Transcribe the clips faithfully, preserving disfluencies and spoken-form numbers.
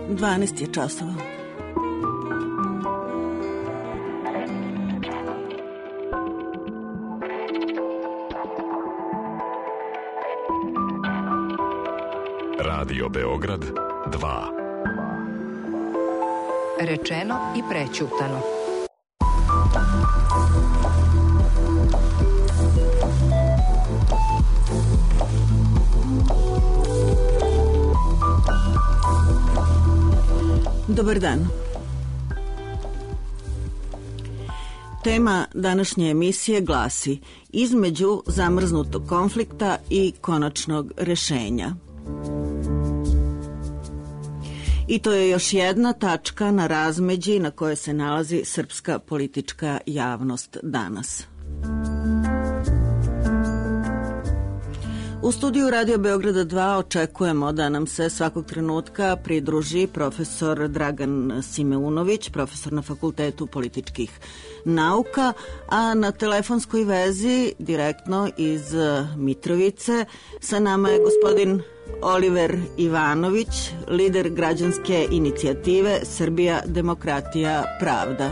dvanaest je časova. Radio Beograd dva. Rečeno i prećutano. Dobar dan. Tema današnje emisije glasi između zamrznutog konflikta i konačnog rešenja. I to je još jedna tačka na razmeđi na kojoj se nalazi srpska politička javnost danas. U studiju Radio Beograda dva očekujemo da nam se svakog trenutka pridruži profesor Dragan Simeunović, profesor na Fakultetu političkih nauka, a na telefonskoj vezi direktno iz Mitrovice sa nama je gospodin Oliver Ivanović, lider građanske inicijative Srbija, demokratija, pravda.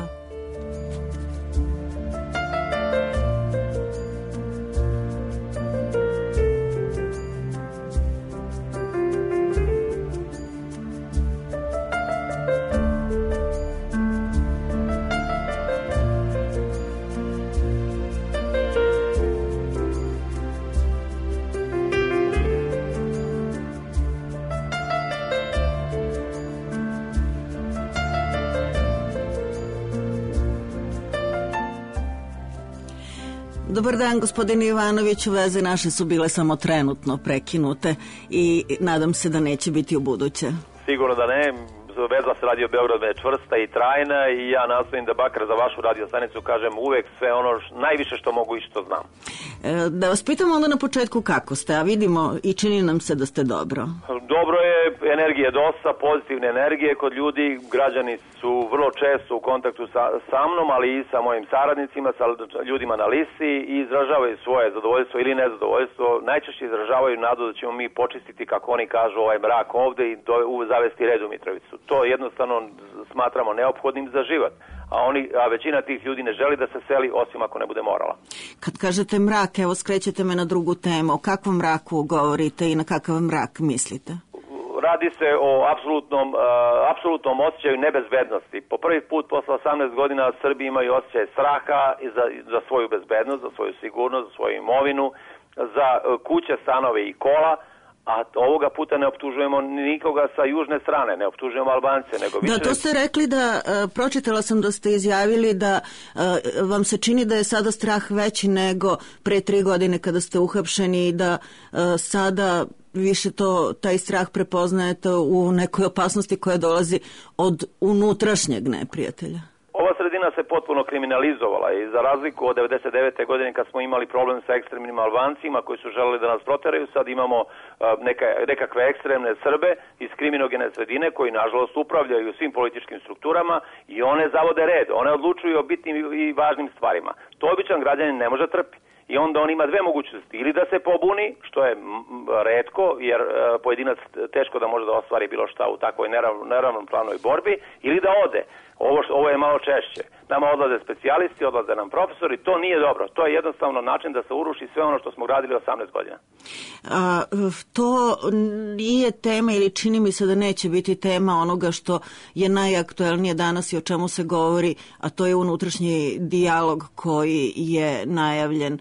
Dobar dan, gospodine Ivanoviću, veze naše su bile samo trenutno prekinute i nadam se da neće biti u buduće. Sigurno da ne, veza s Radio Beograd je čvrsta i trajna i ja nastojim da bakar za vašu radio stanicu kažem uvek sve ono š, najviše što mogu i što znam. E, da vas pitam onda na početku kako ste, a vidimo i čini nam se da ste dobro. Dobro je, energije dosta, pozitivne energije kod ljudi, građani su vrlo često u kontaktu sa, sa mnom, ali i sa mojim saradnicima, sa ljudima na listi i izražavaju svoje zadovoljstvo ili nezadovoljstvo. Najčešće izražavaju nadu da ćemo mi počistiti, kako oni kažu, ovaj mrak ovde i do, u, zavesti red u Mitrovicu. To jednostavno smatramo neophodnim za život. A, oni, a većina tih ljudi ne želi da se seli, osim ako ne bude morala. Kad kažete mrak, evo skrećete me na drugu temu. O kakvom mraku govorite i na kakav mrak mislite? Radi se o apsolutnom, uh, apsolutnom osjećaju nebezbednosti. Po prvi put posle osamnaest godina Srbi imaju osjećaj straha za, za svoju bezbednost, za svoju sigurnost, za svoju imovinu, za uh, kuće, stanove i kola. A ovoga puta ne optužujemo nikoga sa južne strane, ne optužujemo Albance, nego više... Da, to ste rekli da, uh, pročitala sam da ste izjavili da uh, vam se čini da je sada strah veći nego pre tri godine kada ste uhapšeni i da uh, sada više to, taj strah prepoznajete u nekoj opasnosti koja dolazi od unutrašnjeg neprijatelja. Ova sredina se potpuno kriminalizovala i za razliku od devedeset devete godine kad smo imali problem sa ekstremnim Albancima koji su želeli da nas proteraju, sad imamo uh, neka, nekakve ekstremne Srbe iz kriminogene sredine koji nažalost upravljaju svim političkim strukturama i one zavode red, one odlučuju o bitnim i važnim stvarima. To običan građanin ne može trpi. I onda on ima dve mogućnosti, ili da se pobuni, što je retko, jer e, pojedinac teško da može da ostvari bilo šta u takvoj nerav, neravnopravnoj borbi, ili da ode. Ovo, ovo je malo češće. Nama odlaze specijalisti, odlaze nam profesori, to nije dobro. To je jednostavno način da se uruši sve ono što smo gradili osamnaest godina. A, to nije tema ili čini mi se da neće biti tema onoga što je najaktuelnije danas i o čemu se govori, a to je unutrašnji dijalog koji je najavljen.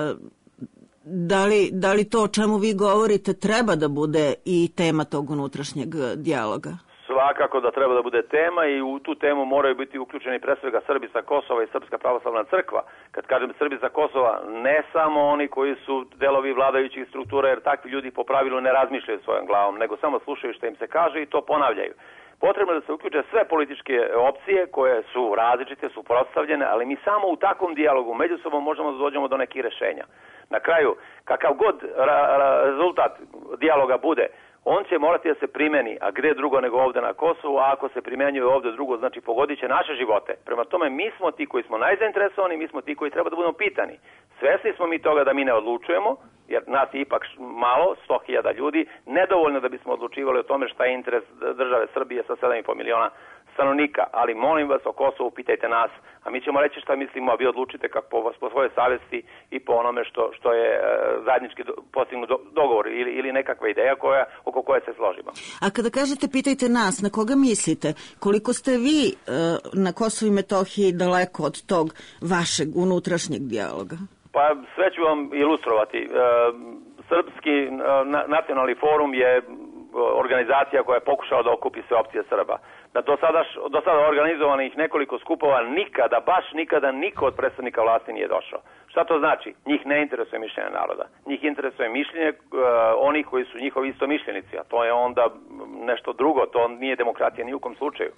Da li, da li to o čemu vi govorite treba da bude i tema tog unutrašnjeg dijaloga? Svakako da treba da bude tema i u tu temu moraju biti uključeni pre svega Srbi sa Kosova i Srpska pravoslavna crkva. Kad kažem Srbi sa Kosova, ne samo oni koji su delovi vladajućih struktura, jer takvi ljudi po pravilu ne razmišljaju svojom glavom, nego samo slušaju što im se kaže i to ponavljaju. Potrebno je da se uključe sve političke opcije koje su različite, su prostavljene, ali mi samo u takvom dijalogu međusobno možemo da dođemo do nekih rešenja. Na kraju, kakav god ra- ra- rezultat dijaloga bude, on će morati da se primeni, a gde drugo nego ovde na Kosovu, a ako se primenjuje ovde drugo, znači pogodit će naše živote. Prema tome, mi smo ti koji smo najzainteresovani, mi smo ti koji treba da budemo pitani. Svesni smo mi toga da mi ne odlučujemo jer nas je ipak malo, sto hiljada ljudi, nedovoljno da bismo odlučivali o tome šta je interes države Srbije sa sedam i po miliona stanovnika, ali molim vas o Kosovu pitajte nas, a mi ćemo reći šta mislimo, a vi odlučite kako po, po svojoj savjesti i po onome što, što je e, zajednički do, postignut do, dogovor ili, ili nekakva ideja koja, oko koje se složimo. A kada kažete pitajte nas, na koga mislite? Koliko ste vi e, na Kosovu i Metohiji daleko od tog vašeg unutrašnjeg dijaloga? Pa sve ću vam ilustrovati. E, Srpski e, nacionalni forum je organizacija koja je pokušala da okupi sve opcije Srba. Da do sada, do sada organizovanih nekoliko skupova nikada, baš nikada niko od predstavnika vlasti nije došao. Šta to znači? Njih ne interesuje mišljenje naroda. Njih interesuje mišljenje uh, onih koji su njihovi istomišljenici, a to je onda nešto drugo, to nije demokratija ni u kom slučaju.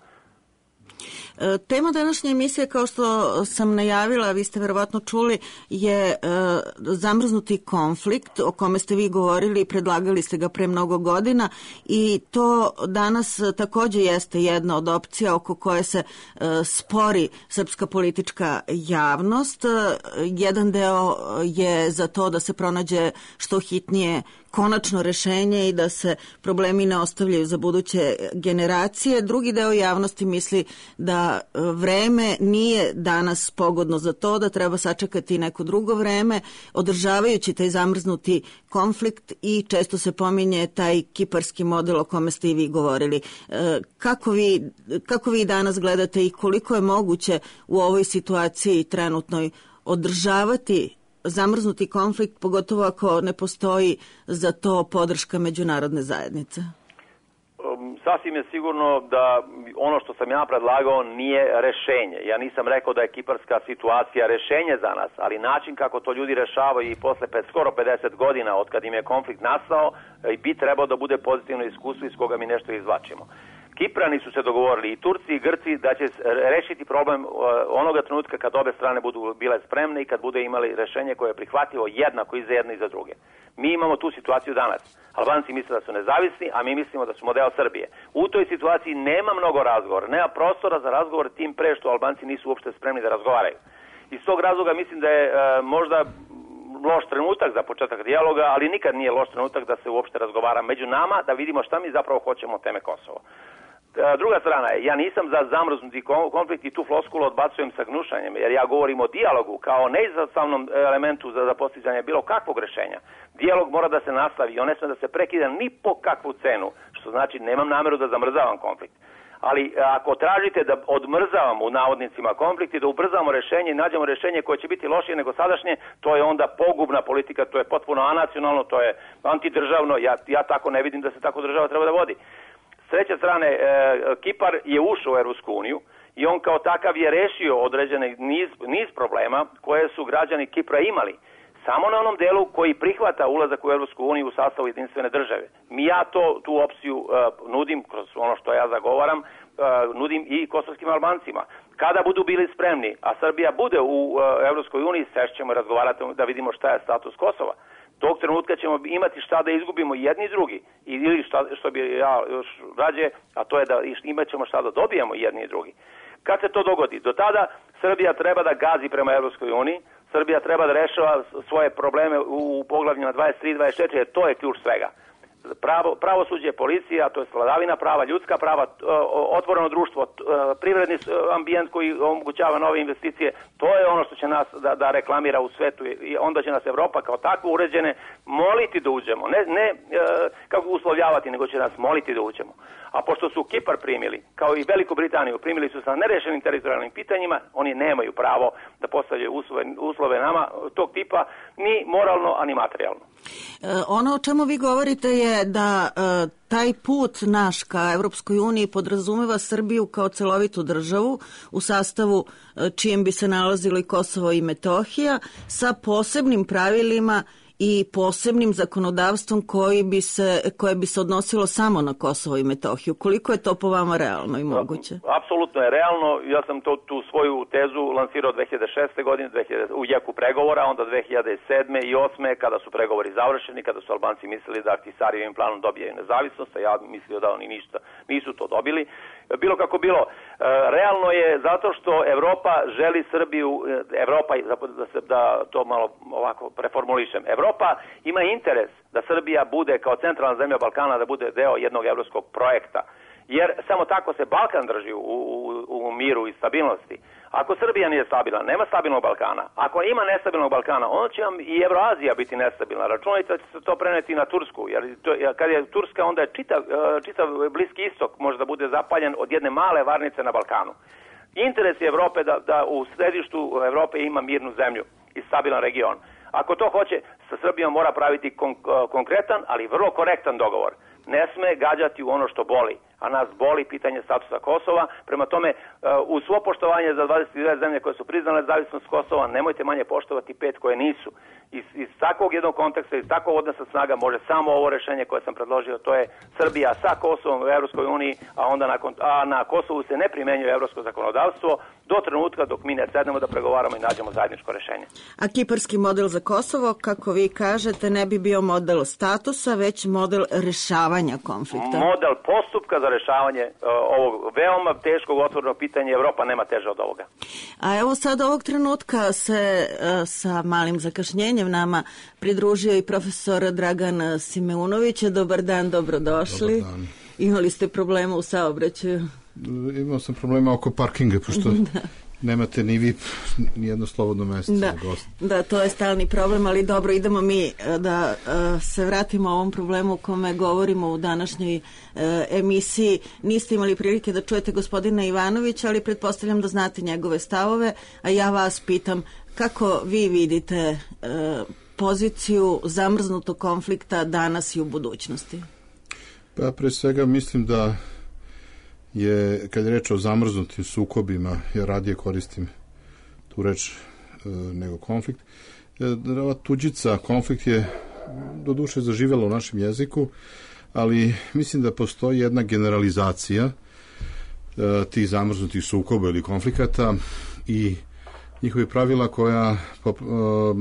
Tema današnje emisije, kao što sam najavila, vi ste verovatno čuli, je e, zamrznuti konflikt o kome ste vi govorili i predlagali ste ga pre mnogo godina i to danas takođe jeste jedna od opcija oko koje se e, spori srpska politička javnost. E, jedan deo je za to da se pronađe što hitnije konačno rešenje i da se problemi ne ostavljaju za buduće generacije. Drugi deo javnosti misli da vreme nije danas pogodno za to, da treba sačekati neko drugo vreme, održavajući taj zamrznuti konflikt i često se pominje taj kiparski model o kome ste i vi govorili. Kako vi, kako vi danas gledate i koliko je moguće u ovoj situaciji trenutnoj održavati zamrznuti konflikt, pogotovo ako ne postoji za to podrška međunarodne zajednice? Um, sasvim je sigurno da ono što sam ja predlagao nije rešenje. Ja nisam rekao da je kiparska situacija rešenje za nas, ali način kako to ljudi rešavaju i posle pet, skoro pedeset godina od kad im je konflikt nastao bi trebao da bude pozitivno iskustvo iz koga mi nešto izvlačimo. Kiprani su se dogovorili, i Turci i Grci, da će rešiti problem onoga trenutka kad obe strane budu bile spremne i kad bude imali rešenje koje je prihvatljivo jednako i za jedne i za druge. Mi imamo tu situaciju danas. Albanci misle da su nezavisni, a mi mislimo da smo deo Srbije. U toj situaciji nema mnogo razgovora, nema prostora za razgovor, tim pre što Albanci nisu uopšte spremni da razgovaraju. Iz tog razloga mislim da je e, možda loš trenutak za početak dijaloga, ali nikad nije loš trenutak da se uopšte razgovara među nama, da vidimo šta mi zapravo hoćemo od teme Kosovo. Druga strana je, ja nisam za zamrznuti konflikt i tu floskulu odbacujem sa gnušanjem, jer ja govorim o dijalogu kao neizostavnom elementu za, za postizanje bilo kakvog rešenja. Dijalog mora da se nastavi i on ne sme da se prekida ni po kakvu cenu, što znači nemam nameru da zamrzavam konflikt. Ali ako tražite da odmrzavamo u navodnicima konflikt i da ubrzamo rešenje i nađemo rešenje koje će biti lošije nego sadašnje, to je onda pogubna politika, to je potpuno anacionalno, to je antidržavno, ja, ja tako ne vidim da se tako država treba da vodi. S treće strane, e, Kipar je ušao u Evropsku uniju i on kao takav je rešio određene niz, niz problema koje su građani Kipra imali. Samo na onom delu koji prihvata ulazak u Evropsku uniju u sastavu jedinstvene države. Mi ja to, tu opciju uh, nudim, kroz ono što ja zagovaram, uh, nudim i kosovskim Albancima. Kada budu bili spremni, a Srbija bude u uh, Evropskoj uniji, sešćemo i razgovarati da vidimo šta je status Kosova. Tog trenutka ćemo imati šta da izgubimo jedni i drugi, ili šta, što bi ja još rađe, a to je da imat ćemo šta da dobijemo jedni i drugi. Kad se to dogodi? Do tada Srbija treba da gazi prema Evropskoj uniji, Srbija treba da rešava svoje probleme u poglavljima dvadeset tri dvadeset četiri, jer to je ključ svega. Pravo, pravosuđe, policija, to je vladavina prava, ljudska prava, otvoreno društvo, privredni ambijent koji omogućava nove investicije, to je ono što će nas da, da reklamira u svetu i onda će nas Evropa kao takvo uređene moliti da uđemo. Ne, ne kako uslovljavati, nego će nas moliti da uđemo. A pošto su Kipar primili, kao i Veliku Britaniju, primili su sa nerešenim teritorijalnim pitanjima, oni nemaju pravo da postavljaju uslove, uslove nama tog tipa, ni moralno, a ni materijalno. Ono o čemu vi govorite je da e, taj put naš ka Evropskoj uniji podrazumeva Srbiju kao celovitu državu u sastavu e, čijem bi se nalazilo i Kosovo i Metohija sa posebnim pravilima i posebnim zakonodavstvom koji bi se, koje bi se odnosilo samo na Kosovo i Metohiju. Koliko je to po vama realno i moguće? apsolutno je realno. Ja sam to, tu svoju tezu lansirao dve hiljade šeste godine dve hiljade, u jeku pregovora, onda dve hiljade sedme i osme kada su pregovori završeni, kada su Albanci mislili da Ahtisarijevim planom dobijaju nezavisnost, a ja mislio da oni ništa, nisu to dobili. Bilo kako bilo, realno je zato što Evropa želi Srbiju, Evropa, da, se, da to malo ovako preformulišem, Evropa ima interes da Srbija bude kao centralna zemlja Balkana, da bude deo jednog evropskog projekta. Jer samo tako se Balkan drži u, u, u miru i stabilnosti. Ako Srbija nije stabilna, nema stabilnog Balkana. Ako ima nestabilnog Balkana, onda će vam i Evroazija biti nestabilna. Računajte da će se to preneti na Tursku. Jer to, kad je Turska, onda je čitav, čitav Bliski istok može da bude zapaljen od jedne male varnice na Balkanu. Interes je Evrope da, da u središtu Evrope ima mirnu zemlju i stabilan region. Ako to hoće, sa Srbijom mora praviti kon, konkretan, ali vrlo korektan dogovor. Ne sme gađati u ono što boli, a nas boli pitanje statusa Kosova. Prema tome, u svo poštovanje za dvadeset dve zemlje koje su priznale nezavisnost Kosova, nemojte manje poštovati pet koje nisu. Iz, iz takvog jednog konteksta, iz takvog odnosa snaga može samo ovo rešenje koje sam predložio, to je Srbija sa Kosovom u Evropskoj uniji, a onda nakon, a na Kosovu se ne primenjuje evropsko zakonodavstvo do trenutka dok mi ne sednemo da pregovaramo i nađemo zajedničko rešenje. A kiparski model za Kosovo, kako vi kažete, ne bi bio model statusa, već model rešavanja konflikta. Model postupka za rešavanje uh, ovog veoma teškog otvorenog pitanja. Evropa nema teže od ovoga. A evo sad ovog trenutka se uh, sa malim zakašnjenjem nama pridružio i profesor Dragan Simeunović. Dobar dan, dobrodošli. Dobar dan. Imali ste problema u saobraćaju? Imao sam problema oko parkinga, pošto da. Nemate ni vi ni jedno slobodno mesto da. za gost. Da, to je stalni problem, ali dobro, idemo mi da uh, se vratimo ovom problemu o kome govorimo u današnjoj uh, emisiji. Niste imali prilike da čujete gospodina Ivanovića, ali pretpostavljam da znate njegove stavove, a ja vas pitam kako vi vidite uh, poziciju zamrznutog konflikta danas i u budućnosti? Pa pre svega mislim da je, kad je reč o zamrznutim sukobima, ja radije koristim tu reč e, nego konflikt, e, ova tuđica, konflikt je do duše zaživjela u našem jeziku, ali mislim da postoji jedna generalizacija e, tih zamrznutih sukoba ili konflikata i njihovi pravila koja pop, e,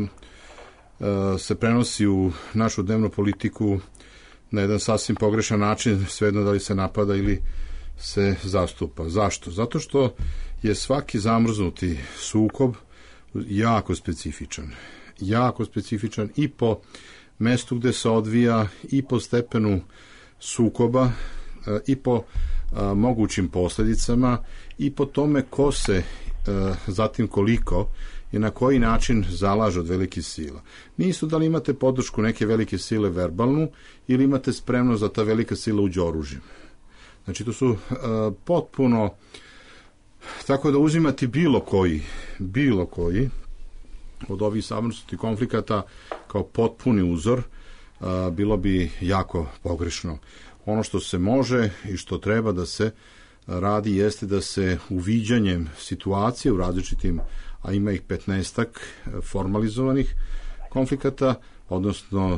e, se prenosi u našu dnevnu politiku na jedan sasvim pogrešan način, svejedno da li se napada ili se zastupa. Zašto? Zato što je svaki zamrznuti sukob jako specifičan. Jako specifičan i po mestu gde se odvija, i po stepenu sukoba, i po a, mogućim posledicama, i po tome ko se, a, zatim koliko i na koji način zalaže od velikih sila. Nisu da li imate podršku neke velike sile verbalnu ili imate spremnost da ta velika sila uđe oružjem. Znači, to su uh, potpuno, tako da uzimati bilo koji, bilo koji od ovih zamrznutih konflikata kao potpuni uzor, uh, bilo bi jako pogrešno. Ono što se može i što treba da se radi jeste da se uviđanjem situacije u različitim, a ima ih petnaestak formalizovanih konflikata, odnosno uh,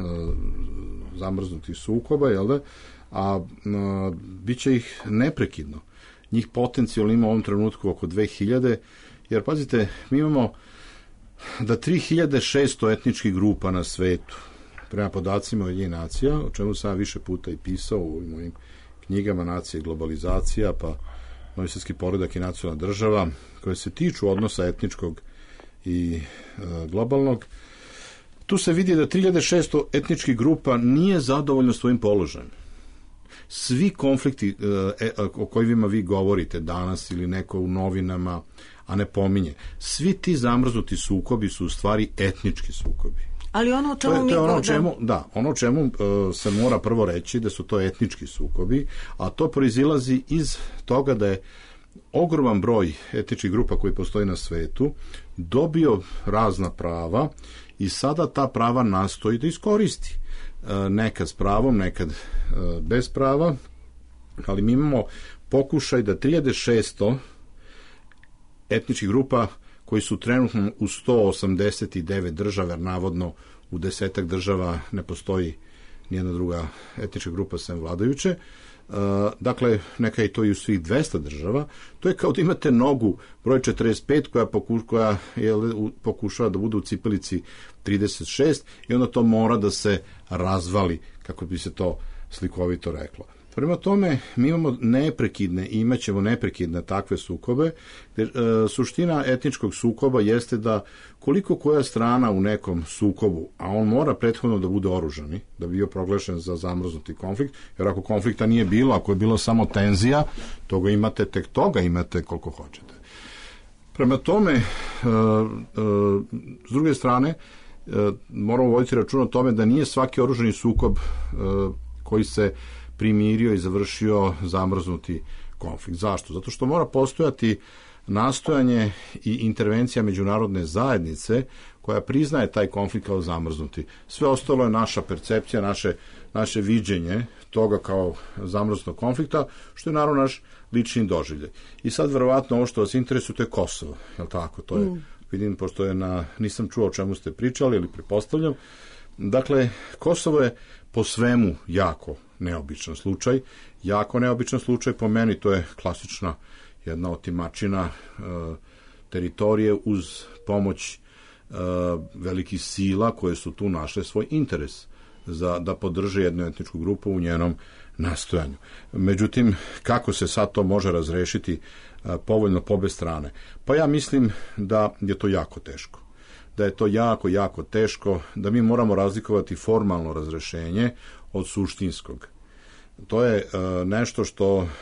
zamrznutih sukoba, jel da, a, a bit će ih neprekidno. Njih potencijalno ima u ovom trenutku oko dve hiljade, jer pazite, mi imamo da tri hiljade šesto etničkih grupa na svetu, prema podacima Ujedinjenih nacija, o čemu sam više puta i pisao u mojim knjigama Nacije i globalizacija, pa Novi svjetski poredak i nacionalna država, koje se tiču odnosa etničkog i e, globalnog. Tu se vidi da tri hiljade šesto etničkih grupa nije zadovoljno svojim položajem. Svi konflikti e, o kojima vi govorite danas ili neko u novinama, a ne pominje, svi ti zamrznuti sukobi su u stvari etnički sukobi. Ali ono o čemu to je, mi to je ono govorimo... čemu, da, ono o čemu uh, se mora prvo reći da su to etnički sukobi, a to proizilazi iz toga da je ogroman broj etničkih grupa koji postoji na svetu dobio razna prava i sada ta prava nastoji da iskoristi. Uh, nekad s pravom, nekad uh, bez prava, ali mi imamo pokušaj da tri hiljade šesto etničkih grupa koji su trenutno u sto osamdeset devet država, jer navodno u desetak država ne postoji nijedna druga etnička grupa sem vladajuće, dakle, neka je to i u svih dvesta država, to je kao da imate nogu broj četrdeset pet koja, poku, koja je, pokušava da bude u cipelici trideset šest i onda to mora da se razvali, kako bi se to slikovito reklo. Prema tome, mi imamo neprekidne i imat ćemo neprekidne takve sukobe. Jer, e, suština etničkog sukoba jeste da koliko koja strana u nekom sukobu, a on mora prethodno da bude oružani, da bi bio proglašen za zamrznuti konflikt, jer ako konflikta nije bilo, ako je bilo samo tenzija, toga imate, tek toga imate koliko hoćete. Prema tome, e, e, s druge strane, e, moramo voditi račun o tome da nije svaki oružani sukob e, koji se primirio i završio zamrznuti konflikt. Zašto? Zato što mora postojati nastojanje i intervencija međunarodne zajednice koja priznaje taj konflikt kao zamrznuti. Sve ostalo je naša percepcija, naše, naše viđenje toga kao zamrznutog konflikta, što je naravno naš lični doživljaj. I sad verovatno ovo što vas interesuje, to je Kosovo. Je li tako? To je, mm. vidim, pošto je na, nisam čuo o čemu ste pričali ili pretpostavljam. Dakle, Kosovo je po svemu jako neobičan slučaj. Jako neobičan slučaj po meni, to je klasična jedna otimačina e, teritorije uz pomoć e, velikih sila koje su tu našle svoj interes za da podrže jednu etničku grupu u njenom nastojanju. Međutim, kako se sad to može razrešiti e, povoljno po obe strane? Pa ja mislim da je to jako teško. Da je to jako, jako teško, da mi moramo razlikovati formalno razrešenje od suštinskog. To je uh, nešto što uh,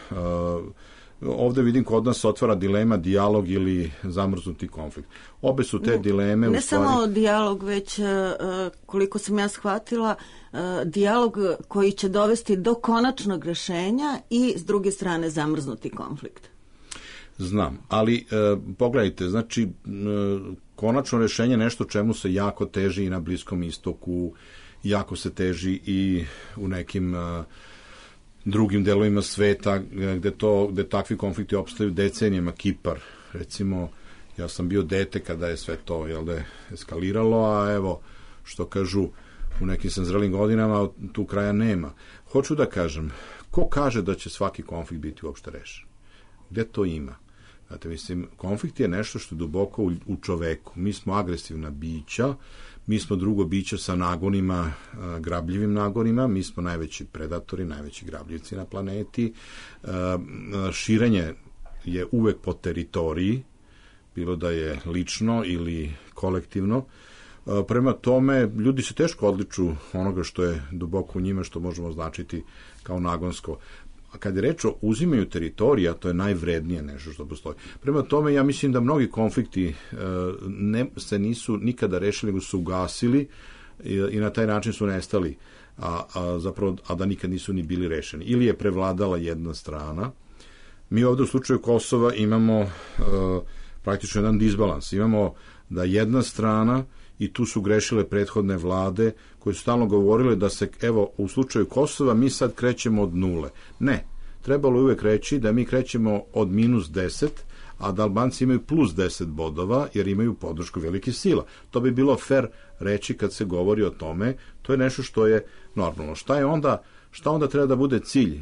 ovde vidim kod nas otvara dilema dijalog ili zamrznuti konflikt. Obe su te ne, dileme ne u stvari... samo dijalog, već uh, koliko sam ja shvatila, uh, dijalog koji će dovesti do konačnog rešenja i s druge strane zamrznuti konflikt. Znam, ali e, pogledajte, znači e, konačno rešenje je nešto čemu se jako teži i na Bliskom istoku, jako se teži i u nekim e, drugim delovima sveta gde, to, gde takvi konflikti opstaju decenijama. Kipar, recimo, ja sam bio dete kada je sve to jel da, eskaliralo, a evo, što kažu, u nekim sam zrelim godinama tu kraja nema. Hoću da kažem, ko kaže da će svaki konflikt biti uopšte rešen? Gde to ima? Znate, mislim, konflikt je nešto što je duboko u, u čoveku. Mi smo agresivna bića, mi smo drugo bića sa nagonima, a, grabljivim nagonima, mi smo najveći predatori, najveći grabljivci na planeti. A, a, širenje je uvek po teritoriji, bilo da je lično ili kolektivno. A, prema tome, ljudi se teško odliču onoga što je duboko u njima, što možemo označiti kao nagonsko. A kad je reč o uzimanju teritorija, to je najvrednije nešto što postoji. Prema tome, ja mislim da mnogi konflikti e, ne, se nisu nikada rešili, nego su ugasili i, i na taj način su nestali, a, a, zapravo, a da nikad nisu ni bili rešeni. Ili je prevladala jedna strana. Mi ovde u slučaju Kosova imamo e, praktično jedan disbalans. Imamo da jedna strana, i tu su grešile prethodne vlade koje su stalno govorile da se, evo, u slučaju Kosova mi sad krećemo od nule. Ne, trebalo je uvek reći da mi krećemo od minus deset, a da Albanci imaju plus deset bodova, jer imaju podršku velikih sila. To bi bilo fair reći kad se govori o tome, to je nešto što je normalno. Šta je onda, šta onda treba da bude cilj,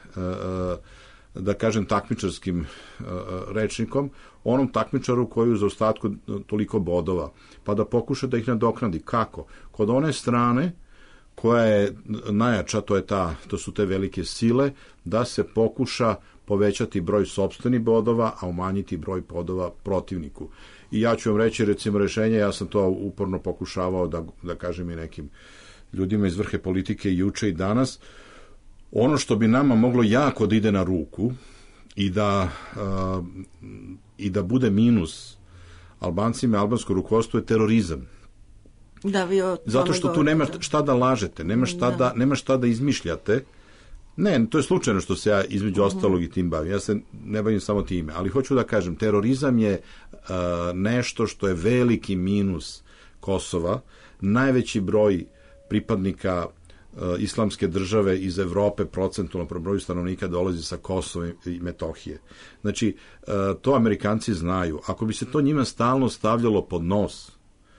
da kažem takmičarskim rečnikom, onom takmičaru koji uz ostatku toliko bodova, pa da pokuša da ih nadoknadi. Kako? Kod one strane koja je najjača, to je ta, to su te velike sile, da se pokuša povećati broj sopstvenih bodova, a umanjiti broj bodova protivniku. I ja ću vam reći, recimo, rešenje, ja sam to uporno pokušavao da, da kažem i nekim ljudima iz vrhe politike juče i danas. Ono što bi nama moglo jako da ide na ruku i da, uh, i da bude minus Albancima i albansko rukovodstvo je terorizam. Da, vi o Zato što tu nema šta da lažete, nema šta da, da, nema šta da izmišljate. Ne, to je slučajno što se ja između ostalog i tim bavim. Ja se ne bavim samo time, ali hoću da kažem, terorizam je uh, nešto što je veliki minus Kosova. Najveći broj pripadnika islamske države iz Evrope procentualno po broju stanovnika dolazi sa Kosova i Metohije. Znači, to Amerikanci znaju. Ako bi se to njima stalno stavljalo pod nos,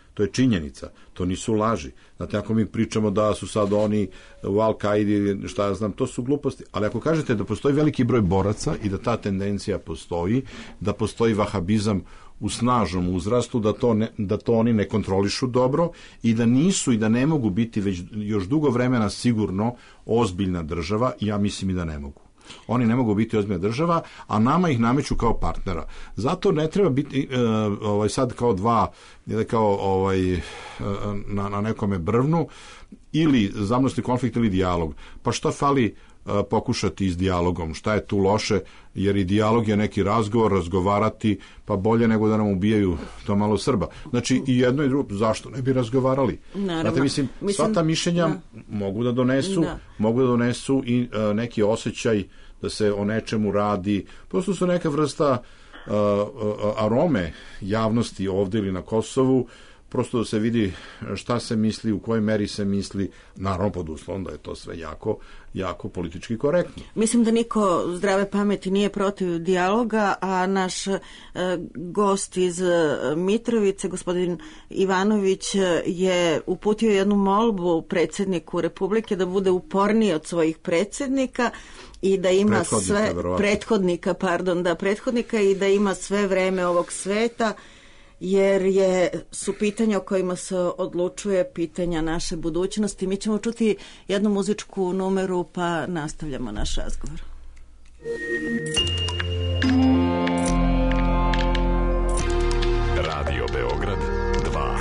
To je činjenica, to nisu laži. Znate, ako mi pričamo da su sad oni u Al-Kaidi, šta ja znam, to su gluposti. Ali ako kažete da postoji veliki broj boraca i da ta tendencija postoji, da postoji vahabizam u snažnom uzrastu, da to, ne, da to oni ne kontrolišu dobro i da nisu i da ne mogu biti već još dugo vremena sigurno ozbiljna država, ja mislim i da ne mogu. Oni ne mogu biti ozbiljna država, a nama ih nameću kao partnera. Zato ne treba biti e, ovaj, sad kao dva, kao ovaj, e, na, na nekome brvnu, ili zamrznutni konflikt ili dijalog. Pa šta fali e, pokušati i s dijalogom? Šta je tu loše? Jer i dijalog je neki razgovor, razgovarati, pa bolje nego da nam ubijaju to malo Srba. Znači i jedno i drugo, zašto ne bi razgovarali? Naravno. Znate, mislim, mislim, sva ta mišljenja da. mogu da donesu, da. mogu da donesu i uh, neki osjećaj da se o nečemu radi. Prosto su neka vrsta uh, uh, arome javnosti ovde ili na Kosovu, prosto da se vidi šta se misli, u kojoj meri se misli, naravno pod uslovom da je to sve jako, jako politički korektno. Mislim da niko zdrave pameti nije protiv dijaloga, a naš e, gost iz Mitrovice, gospodin Ivanović, je uputio jednu molbu predsjedniku Republike da bude uporniji od svojih predsjednika i da ima prethodnika, sve verovatno. prethodnika, pardon, da prethodnika i da ima sve vreme ovog sveta, jer je, su pitanja o kojima se odlučuje pitanja naše budućnosti. Mi ćemo čuti jednu muzičku numeru, pa nastavljamo naš razgovor. Radio Beograd dva.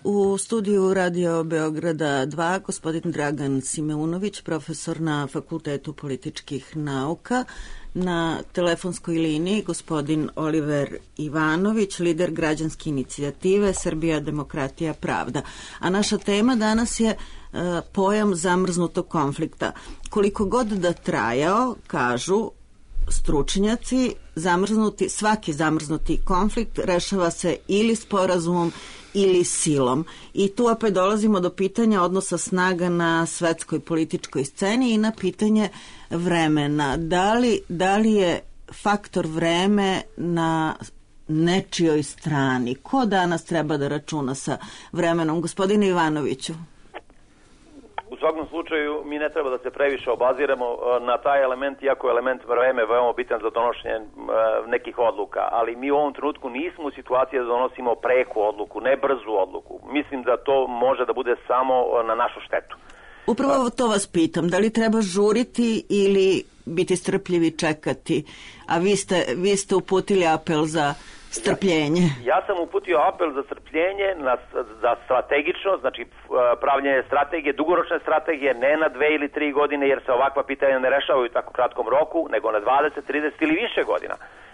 U studiju Radio Beograda dva gospodin Dragan Simeunović, profesor na Fakultetu političkih nauka. Na telefonskoj liniji gospodin Oliver Ivanović, lider građanske inicijative Srbija, demokratija, pravda. A naša tema danas je e, pojam zamrznutog konflikta. Koliko god da trajao, kažu stručnjaci, zamrznuti, svaki zamrznuti konflikt rešava se ili sporazumom ili silom. I tu opet dolazimo do pitanja odnosa snaga na svetskoj političkoj sceni i na pitanje vremena. Da li, da li je faktor vreme na nečijoj strani? Ko danas treba da računa sa vremenom? Gospodine Ivanoviću. U svakom slučaju mi ne treba da se previše obaziramo na taj element, iako je element vreme veoma bitan za donošenje nekih odluka, ali mi u ovom trenutku nismo u situaciji da donosimo preku odluku, ne brzu odluku. Mislim da to može da bude samo na našu štetu. Upravo to vas pitam, da li treba žuriti ili biti strpljivi, čekati, a vi ste, vi ste uputili apel za strpljenje. Ja, ja sam uputio apel za strpljenje, na, za strategičnost, znači pravljenje strategije, dugoročne strategije, ne na dve ili tri godine, jer se ovakva pitanja ne rešavaju u tako kratkom roku, nego na dvadeset, trideset ili više godina.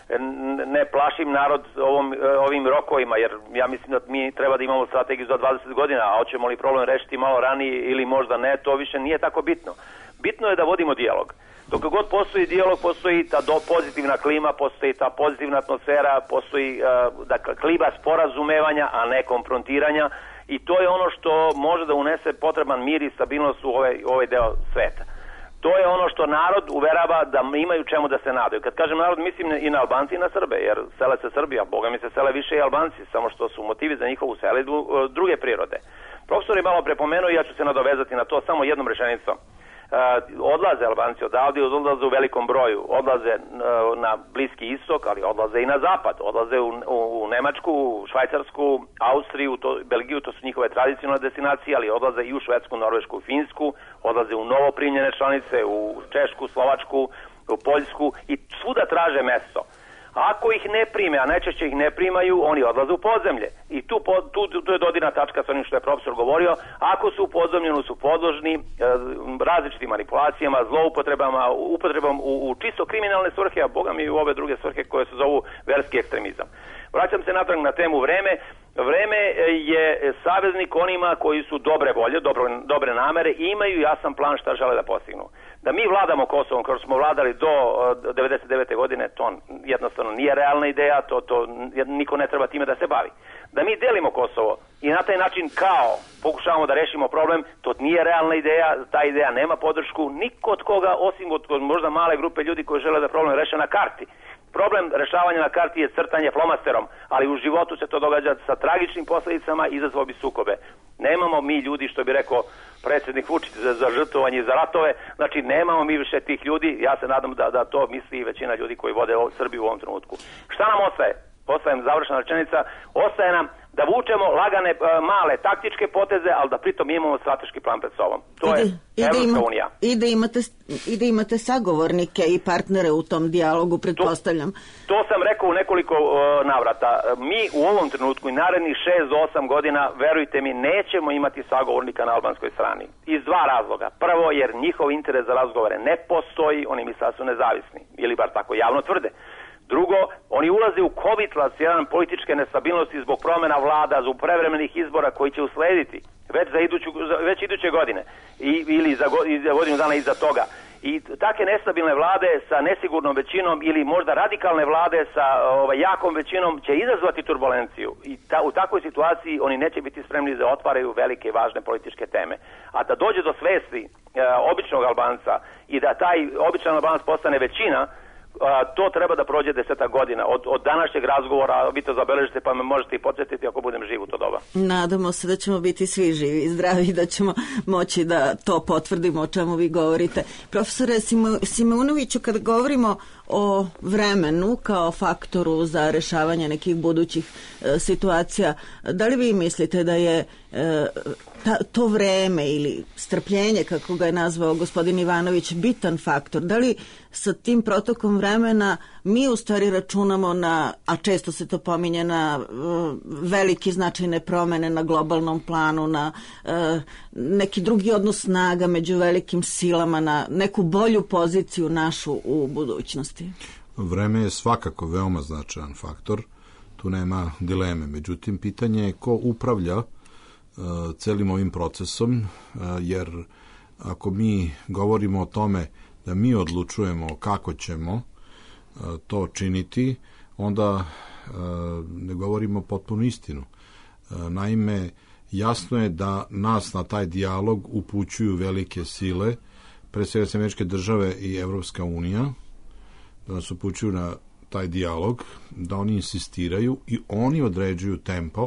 Ne plašim narod ovom, ovim rokovima, jer ja mislim da mi treba da imamo strategiju za dvadeset godina, a hoćemo li problem rešiti malo ranije ili možda ne, to više nije tako bitno. Bitno je da vodimo dijalog. Dok god postoji dijalog, postoji ta do pozitivna klima, postoji ta pozitivna atmosfera, postoji uh, dakle, klima sporazumevanja, a ne konfrontiranja, i to je ono što može da unese potreban mir i stabilnost u ovaj, ovaj deo sveta. To je ono što narod uverava da imaju čemu da se nadaju. Kad kažem narod, mislim i na Albanci i na Srbe, jer sele se Srbija, boga mi se sele više i Albanci, samo što su motivi za njihovu selidbu druge prirode. Profesor je malo prepomenuo i ja ću se nadovezati na to samo jednom rečenicom. Uh, odlaze Albanci odavde, odlaze u velikom broju, odlaze uh, na Bliski istok, ali odlaze i na zapad, odlaze u, u, u Nemačku, u Švajcarsku, Austriju, to, Belgiju, to su njihove tradicionalne destinacije, ali odlaze i u Švedsku, Norvešku, Finsku, odlaze u novoprimljene članice, u Češku, Slovačku, u Poljsku i svuda traže mesto. Ako ih ne prime, a najčešće ih ne primaju, oni odlaze u podzemlje. I tu, tu, tu je dodirna tačka sa onim što je profesor govorio. Ako su u podzemlju, su podložni e, različitim manipulacijama, zloupotrebama, upotrebom u, u čisto kriminalne svrhe, a boga mi i u ove druge svrhe koje se zovu verski ekstremizam. Vraćam se natrag na temu vreme. Vreme je saveznik onima koji su dobre volje, dobre, dobre namere i imaju jasan plan šta žele da postignu. Da mi vladamo Kosovom kao smo vladali do devedeset devete godine, to jednostavno nije realna ideja, to, to niko ne treba time da se bavi. Da mi delimo Kosovo i na taj način kao pokušavamo da rešimo problem, to nije realna ideja, ta ideja nema podršku niko od koga, osim od možda male grupe ljudi koji žele da problem reše na karti. Problem rešavanja na karti je crtanje flomasterom, ali u životu se to događa sa tragičnim posljedicama i izazvao bi sukobe. Nemamo mi ljudi, što bi rekao predsjednik Vučić, za, za žrtvovanje i za ratove, znači nemamo mi više tih ljudi, ja se nadam da, da to misli i većina ljudi koji vode Srbiju u ovom trenutku. Šta nam ostaje? Ostaje završena rečenica, ostaje nam da vučemo lagane, male taktičke poteze, ali da pritom imamo strateški plan pred sobom. To I je Evropska unija. I da, imate, I da imate sagovornike i partnere u tom dijalogu, pretpostavljam. To, to sam rekao u nekoliko uh, navrata. Mi u ovom trenutku i narednih šest do osam godina, verujte mi, nećemo imati sagovornika na albanskoj strani. Iz dva razloga. Prvo, jer njihov interes za razgovore ne postoji, oni misle da su nezavisni, ili bar tako javno tvrde. Drugo, oni ulaze u kovitlac jedan političke nestabilnosti zbog promjena vlada, zbog prevremenih izbora koji će uslediti već za iduću, već iduće godine i, ili za, go, za godinu dana iza toga. I takve nestabilne vlade sa nesigurnom većinom ili možda radikalne vlade sa ovaj, jakom većinom će izazvati turbulenciju. I ta, u takvoj situaciji oni neće biti spremni da otvaraju velike i važne političke teme. A da dođe do svesti e, običnog Albanca i da taj običan Albanac postane većina, A, to treba da prođe desetak godina od, od današnjeg razgovora, vi to zabeležite pa me možete i podsjetiti ako budem živ u to doba. Nadamo se da ćemo biti svi živi i zdravi, da ćemo moći da to potvrdimo o čemu vi govorite. Profesore Simeunoviću, kad govorimo o vremenu kao faktoru za rešavanje nekih budućih e, situacija. Da li vi mislite da je e, ta, to vreme ili strpljenje, kako ga je nazvao gospodin Ivanović, bitan faktor? Da li sa tim protokom vremena mi u stvari računamo na, a često se to pominje, na e, velike značajne promene na globalnom planu, na e, neki drugi odnos snaga među velikim silama, na neku bolju poziciju našu u budućnosti? Vreme je svakako veoma značajan faktor, tu nema dileme. Međutim, pitanje je ko upravlja uh, celim ovim procesom, uh, jer ako mi govorimo o tome da mi odlučujemo kako ćemo uh, to činiti, onda uh, ne govorimo potpuno istinu. Uh, naime, jasno je da nas na taj dijalog upućuju velike sile, pre svega Američke države i Evropska unija, da nas upućuju na taj dijalog, da oni insistiraju i oni određuju tempo,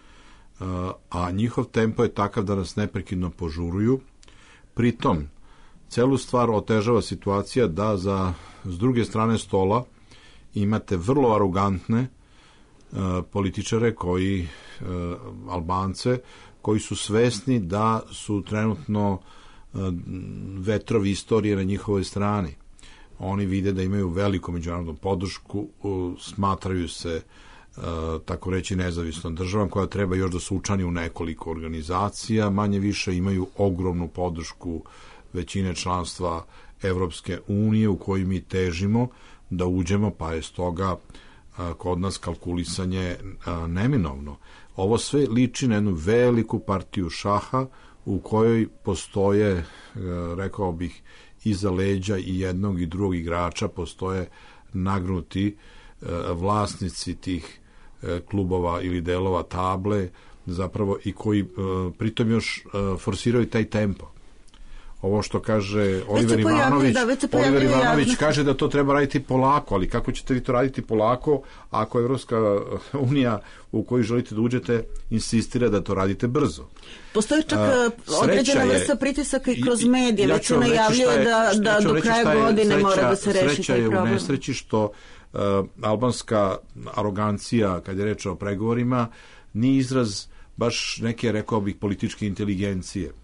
a njihov tempo je takav da nas neprekidno požuruju. Pritom, celu stvar otežava situacija da za, s druge strane stola imate vrlo arogantne političare koji, Albance, koji su svesni da su trenutno vetrovi istorije na njihovoj strani. Oni vide da imaju veliku međunarodnu podršku, smatraju se, tako reći, nezavisnom državom koja treba još da se učlani u nekoliko organizacija, manje više imaju ogromnu podršku većine članstva Evropske unije u kojoj mi težimo da uđemo, pa je stoga kod nas kalkulisanje neminovno. Ovo sve liči na jednu veliku partiju šaha u kojoj postoje, rekao bih, iza leđa i jednog i drugog igrača postoje nagnuti vlasnici tih klubova ili delova table, zapravo i koji pritom još forsiraju taj tempo. Ovo što kaže Oliver Ivanović, da, Oliver Ivanović javno. Kaže da to treba raditi polako, ali kako ćete vi to raditi polako ako Evropska unija u koju želite da uđete insistira da to radite brzo? Postoji čak uh, određena vrsta pritisaka i kroz medije, već se najavljuje da, da do kraja godine sreća, mora da se reši taj problem. Sreća je u nesreći što uh, albanska arogancija, kad je reč o pregovorima, nije izraz baš neke, rekao bih, političke inteligencije.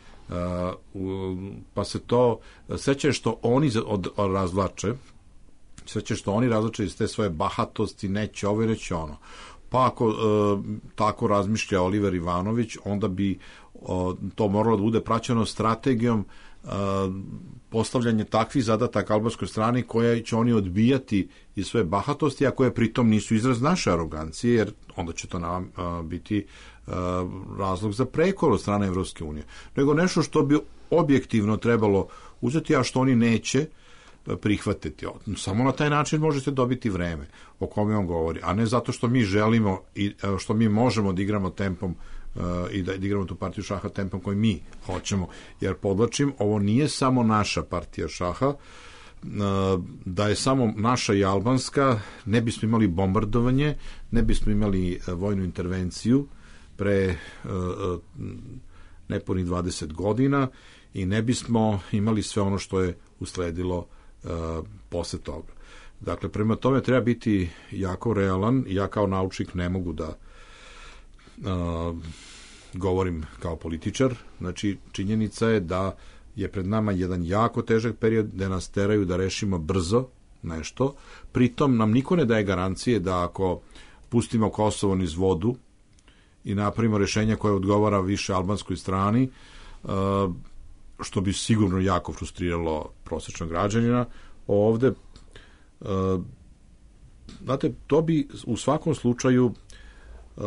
Uh, pa se to seća što oni od, od razvlače seća što oni razvlače iz te svoje bahatosti, neće ovo i neće ono. Pa ako uh, tako razmišlja Oliver Ivanović, onda bi uh, to moralo da bude praćeno strategijom uh, postavljanje takvih zadataka albanskoj strani koje će oni odbijati iz svoje bahatosti, a koje pritom nisu izraz naše arogancije, jer onda će to nam uh, biti uh, razlog za prekor od strane Evropske unije. Nego nešto što bi objektivno trebalo uzeti, a što oni neće prihvatiti. Samo na taj način možete dobiti vreme o kome on govori, a ne zato što mi želimo i što mi možemo da igramo tempom uh, i da igramo tu partiju šaha tempom koji mi hoćemo. Jer podlačim, ovo nije samo naša partija šaha, uh, da je samo naša i albanska, ne bismo imali bombardovanje, ne bismo imali uh, vojnu intervenciju pre uh, nepunih dvadeset godina i ne bismo imali sve ono što je usledilo Uh, posle toga. Dakle, prema tome treba biti jako realan. Ja kao naučnik ne mogu da uh, govorim kao političar. Znači, činjenica je da je pred nama jedan jako težak period gde nas teraju da rešimo brzo nešto. Pritom nam niko ne daje garancije da ako pustimo Kosovo niz vodu i napravimo rešenja koje odgovara više albanskoj strani, uh, što bi sigurno jako frustriralo prosječnog građanina ovde. Uh, znate, to bi u svakom slučaju uh,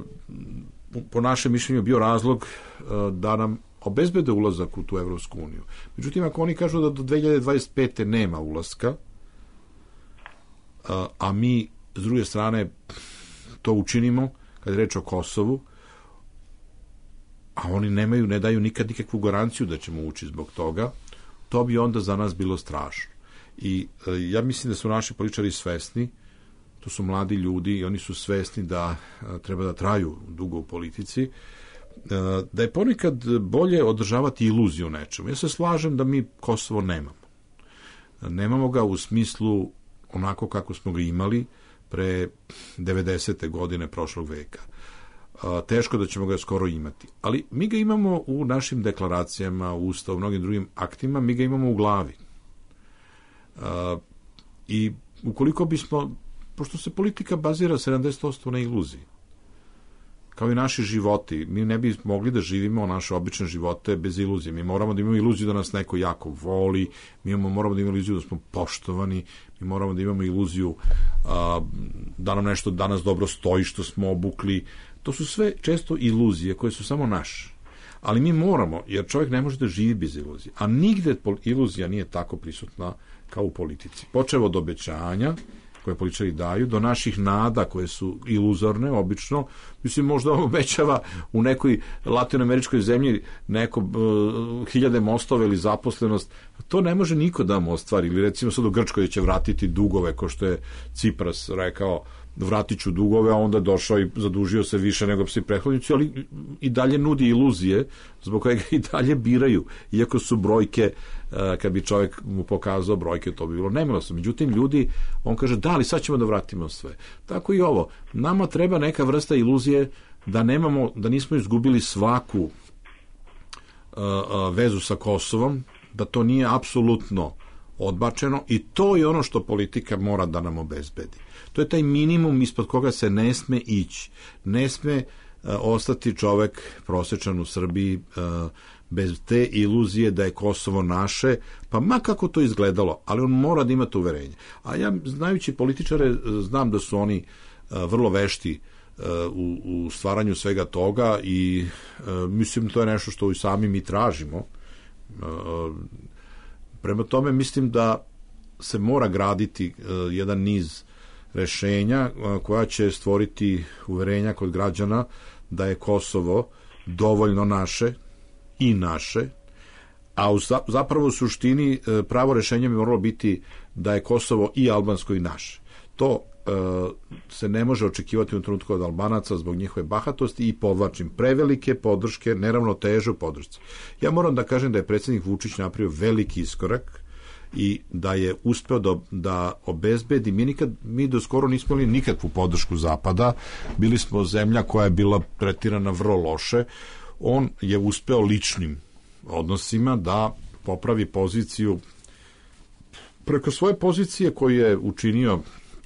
po našem mišljenju bio razlog uh, da nam obezbede ulazak u tu Evropsku uniju. Međutim, ako oni kažu da do dve hiljade dvadeset pete nema ulaska, uh, a mi s druge strane to učinimo kad je reč o Kosovu, a oni nemaju, ne daju nikad nikakvu garanciju da ćemo ući zbog toga, to bi onda za nas bilo strašno. I e, ja mislim da su naši političari svesni, to su mladi ljudi i oni su svesni da e, treba da traju dugo u politici, e, da je ponekad bolje održavati iluziju nečemu. Ja se slažem da mi Kosovo nemamo. Nemamo ga u smislu onako kako smo ga imali pre devedesete godine prošlog veka. Teško da ćemo ga skoro imati. Ali mi ga imamo u našim deklaracijama, u Ustavu, u mnogim drugim aktima, mi ga imamo u glavi. I ukoliko bismo, pošto se politika bazira sedamdeset posto na iluziji, kao i naši životi, mi ne bi mogli da živimo naše obične živote bez iluzije. Mi moramo da imamo iluziju da nas neko jako voli, mi imamo, moramo da imamo iluziju da smo poštovani, mi moramo da imamo iluziju a, da nam nešto danas dobro stoji, što smo obukli. To su sve često iluzije koje su samo naše. Ali mi moramo, jer čovjek ne može da živi bez iluzije. A nigde iluzija nije tako prisutna kao u politici. Počevo od obećanja koje političari daju, do naših nada koje su iluzorne, obično. Mislim, možda obećava u nekoj latinoameričkoj zemlji neko uh, hiljade mostove ili zaposlenost. To ne može niko da mu ostvari. Ili recimo sad u Grčkoj će vratiti dugove, ko što je Cipras rekao, vratit ću dugove, a onda došao i zadužio se više nego svi prethodnici, ali i dalje nudi iluzije zbog kojega i dalje biraju, iako su brojke, kad bi čovjek mu pokazao brojke, to bi bilo nemilosno. Međutim, ljudi, on kaže, da, ali sad ćemo da vratimo sve. Tako i ovo. Nama treba neka vrsta iluzije da nemamo, da nismo izgubili svaku uh, uh, vezu sa Kosovom, da to nije apsolutno odbačeno i to je ono što politika mora da nam obezbedi. To je taj minimum ispod koga se ne sme ići. Ne sme uh, ostati čovek prosečan u Srbiji uh, bez te iluzije da je Kosovo naše, pa ma kako to izgledalo, ali on mora da ima to uverenje. A ja, znajući političare, znam da su oni uh, vrlo vešti uh, u, u stvaranju svega toga i uh, mislim to je nešto što i sami mi tražimo. Uh, prema tome mislim da se mora graditi uh, jedan niz rešenja koja će stvoriti uverenja kod građana da je Kosovo dovoljno naše i naše, a u zapravo u suštini pravo rešenje bi moralo biti da je Kosovo i albansko i naše. To e, se ne može očekivati u trenutku od Albanaca zbog njihove bahatosti i podvlačim prevelike podrške, neravnoteže u podršci. Ja moram da kažem da je predsjednik Vučić napravio veliki iskorak i da je uspeo da, da obezbedi, mi, nikad, mi do skoro nismo imali nikakvu podršku Zapada, bili smo zemlja koja je bila tretirana vrlo loše, on je uspeo ličnim odnosima da popravi poziciju preko svoje pozicije koju je učinio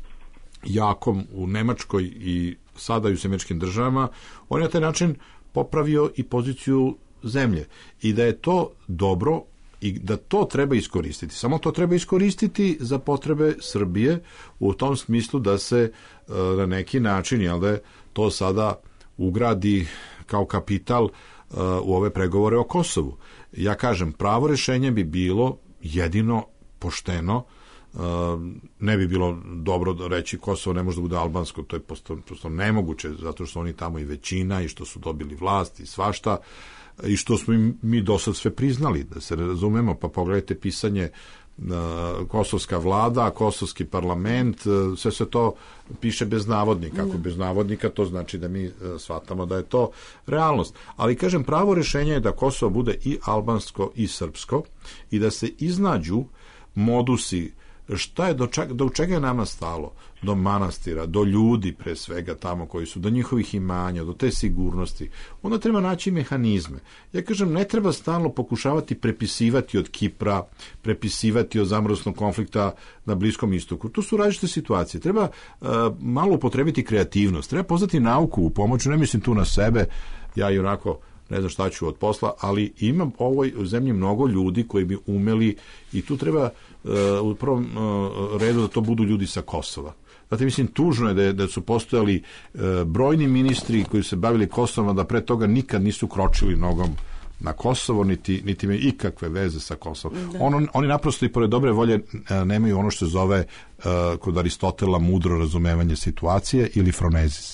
jakom u Nemačkoj i sada i u Američkim državama, on je na taj način popravio i poziciju zemlje i da je to dobro i da to treba iskoristiti. Samo to treba iskoristiti za potrebe Srbije u tom smislu da se na neki način, jel da je to sada ugradi kao kapital uh, u ove pregovore o Kosovu. Ja kažem, pravo rešenje bi bilo jedino pošteno, uh, ne bi bilo dobro da reći Kosovo ne može da bude albansko, to je prosto, prosto nemoguće, zato što oni tamo i većina i što su dobili vlast i svašta i što smo im mi do sad sve priznali, da se razumemo, pa pogledajte pisanje kosovska vlada, kosovski parlament, sve se to piše bez navodnika. Ako bez navodnika, to znači da mi shvatamo da je to realnost. Ali, kažem, pravo rešenje je da Kosovo bude i albansko i srpsko i da se iznađu modusi šta je, do, čak, do čega je nama stalo, do manastira, do ljudi pre svega tamo koji su, do njihovih imanja, do te sigurnosti, onda treba naći mehanizme. Ja kažem, ne treba stalno pokušavati prepisivati od Kipra, prepisivati od zamrznog konflikta na Bliskom istoku. To su različite situacije. Treba uh, malo upotrebiti kreativnost, treba poznati nauku u pomoću, ne mislim tu na sebe, ja i onako ne znam šta ću od posla, ali imam u ovoj zemlji mnogo ljudi koji bi umeli i tu treba uh, u prvom uh, redu da to budu ljudi sa Kosova. Znate, mislim, tužno je da, je, da su postojali uh, brojni ministri koji se bavili Kosovom, da pre toga nikad nisu kročili nogom na Kosovo, niti, niti imaju ikakve veze sa Kosovom. On, oni naprosto i pored dobre volje uh, nemaju ono što se zove uh, kod Aristotela mudro razumevanje situacije ili fronezis.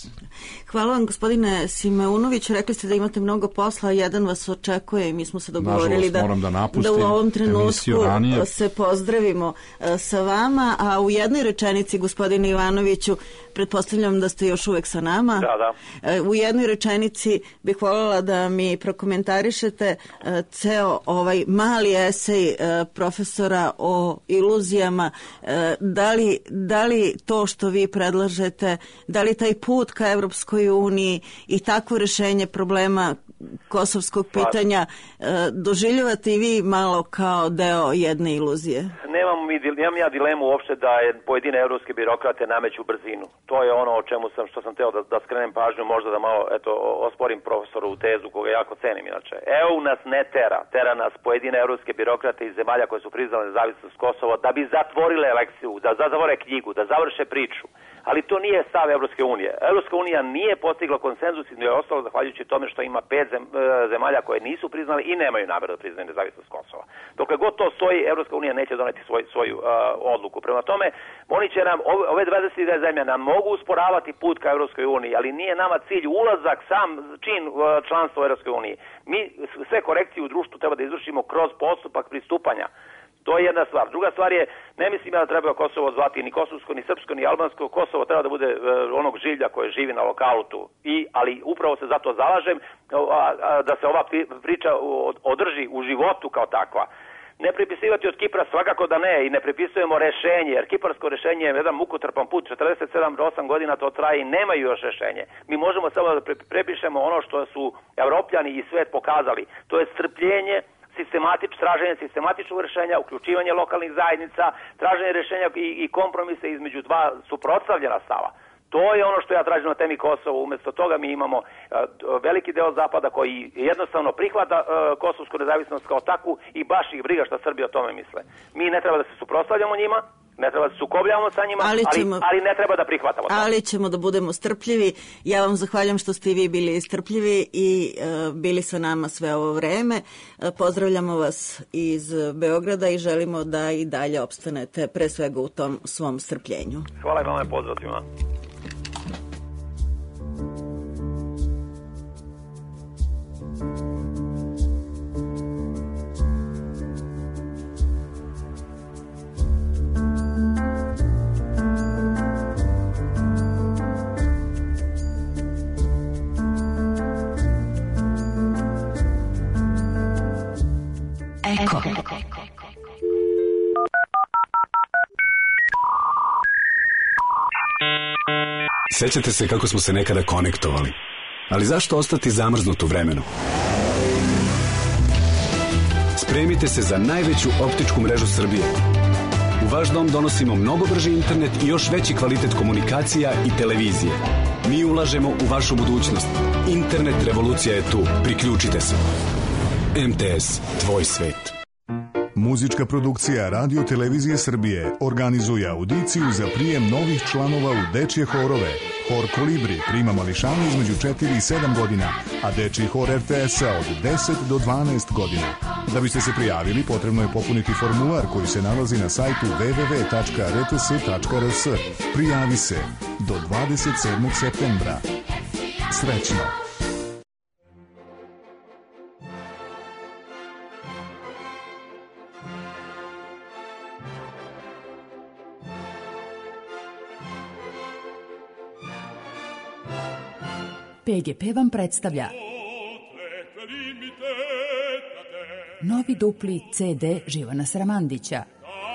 Hvala vam, gospodine Simeunović. Rekli ste da imate mnogo posla, jedan vas očekuje i mi smo se dogovorili da, da, da u ovom trenutku se pozdravimo sa vama, a u jednoj rečenici, gospodine Ivanoviću, pretpostavljam da ste još uvek sa nama. Da, da. U jednoj rečenici bih voljela da mi prokomentarišete ceo ovaj mali esej profesora o iluzijama. Da li, da li to što vi predlažete, da li taj put ka Evropskoj uniji i takvo rešenje problema kosovskog pitanja doživljavate i vi malo kao deo jedne iluzije? Nemam, mi, nemam ja dilemu uopšte da je pojedine evropske birokrate nameću brzinu. To je ono o čemu sam, što sam teo da, da skrenem pažnju, možda da malo eto, osporim profesoru u tezu koga jako cenim inače. E U nas ne tera, tera nas pojedine evropske birokrate iz zemalja koje su priznale nezavisnost Kosova da bi zatvorile lekciju, da zatvore knjigu, da završe priču. Ali to nije stav Evropske unije. Evropska unija nije postigla konsenzus i je ostalo zahvaljujući tome što ima pet zemalja koje nisu priznali i nemaju nameru da priznaju nezavisnost Kosova. Dokle god to stoji, Evropska unija neće doneti svoj, svoju uh, odluku. Prema tome, oni će nam, ove dvadeset dve zemlje nam mogu usporavati put ka Evropskoj uniji, ali nije nama cilj ulazak, sam čin uh, članstva u Evropskoj uniji. Mi sve korekcije u društvu treba da izvršimo kroz postupak pristupanja. To je jedna stvar. Druga stvar je, ne mislim ja da treba Kosovo zvati ni kosovsko, ni srpsko, ni albansko. Kosovo treba da bude e, onog življa koje živi na lokalu tu. I, ali upravo se zato zalažem a, a, da se ova priča održi u životu kao takva. Ne pripisivati od Kipra svakako da ne i ne pripisujemo rešenje, jer kiparsko rešenje je jedan mukotrpan put, četrdeset sedam do osam godina to traje i nemaju još rešenje. Mi možemo samo da prepišemo ono što su Evropljani i svet pokazali. To je strpljenje, sistematič, traženje sistematičnog rešenja, uključivanje lokalnih zajednica, traženje rešenja i, i kompromise između dva suprotstavljena stava. To je ono što ja tražim na temi Kosova. Umesto toga mi imamo uh, veliki deo Zapada koji jednostavno prihvata uh, kosovsku nezavisnost kao takvu i baš ih briga šta Srbija o tome misle. Mi ne treba da se suprotstavljamo njima, ne treba da se sukobljavamo sa njima, ali, ćemo, ali, ali ne treba da prihvatamo to. Ali ćemo da budemo strpljivi. Ja vam zahvaljam što ste i vi bili strpljivi i uh, bili sa nama sve ovo vreme. Uh, pozdravljamo vas iz Beograda i želimo da i dalje opstanete pre svega u tom svom strpljenju. Hvala i vama, pozdrav svima. Eko. Sećate se kako smo se nekada konektovali, ali zašto ostati zamrznut u vremenu? Spremite se za najveću optičku mrežu Srbije. U vaš dom donosimo mnogo brži internet i još veći kvalitet komunikacija i televizije. Mi ulažemo u vašu budućnost. Internet revolucija je tu. Priključite se. M T S, tvoj svet. Muzička produkcija Radio Televizije Srbije organizuje audiciju za prijem novih članova u dečje horove. Hor Kolibri prima mališane između četiri i sedam godina, a dečji hor R T S-a od deset do dvanaest godina. Da biste se prijavili, potrebno je popuniti formular koji se nalazi na sajtu w w w tačka r t s tačka r s. Prijavi se do dvadeset sedmog septembra. Srećno! P G P vam predstavlja novi dupli C D Živana Sramandića.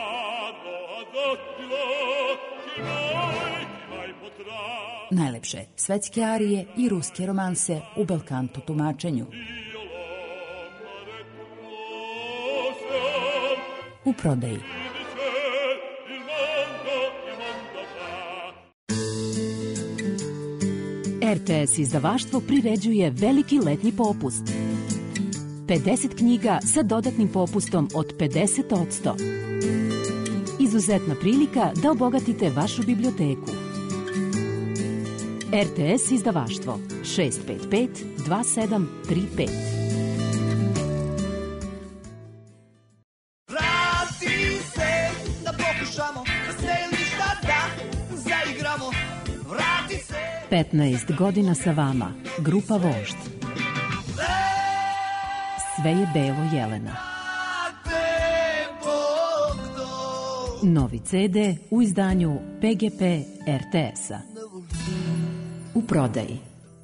Najlepše svetske arije i ruske romanse u belkanto tumačenju. U prodaji. R T S izdavaštvo priređuje veliki letnji popust. pedeset knjiga sa dodatnim popustom od pedeset posto. Izuzetna prilika da obogatite vašu biblioteku. R T S izdavaštvo šest pet pet dva sedam tri pet. Vrati se da pokušamo, da se ništa da zaigramo. Vrati se. petnaest godina sa vama, grupa Vožd. Sve je belo Jelena. Novi ce de u izdanju pe ge pe er te es-a. U prodaji.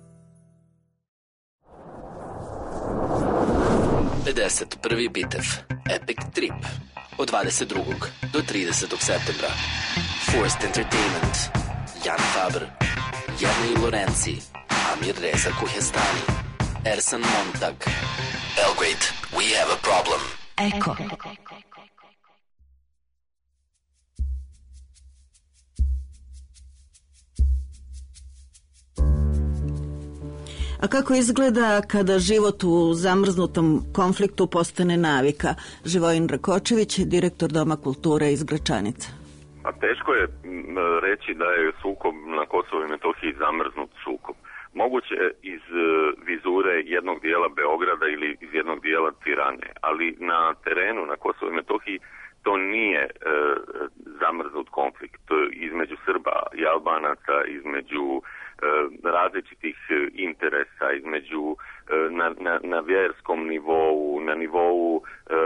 pedeset prvi bitev Epic Trip od dvadeset drugog do tridesetog septembra. Forced Entertainment, Jan Faber, Jernej Lorenzi, Amir Reza Kuhestani, Ersan Montag. Belgrade, we have a problem. Eko. A kako izgleda kada život u zamrznutom konfliktu postane navika? Živojin Rakočević, direktor Doma kulture iz Gračanica. A teško je reći da je sukob na Kosovu i Metohiji zamrznut sukob. Moguće iz vizure jednog dijela Beograda ili iz jednog dijela Tirane, ali na terenu na Kosovu i Metohiji to nije e, zamrznut konflikt između Srba i Albanaca, između e, različitih interesa, između e, na, na, na vjerskom nivou, na nivou e,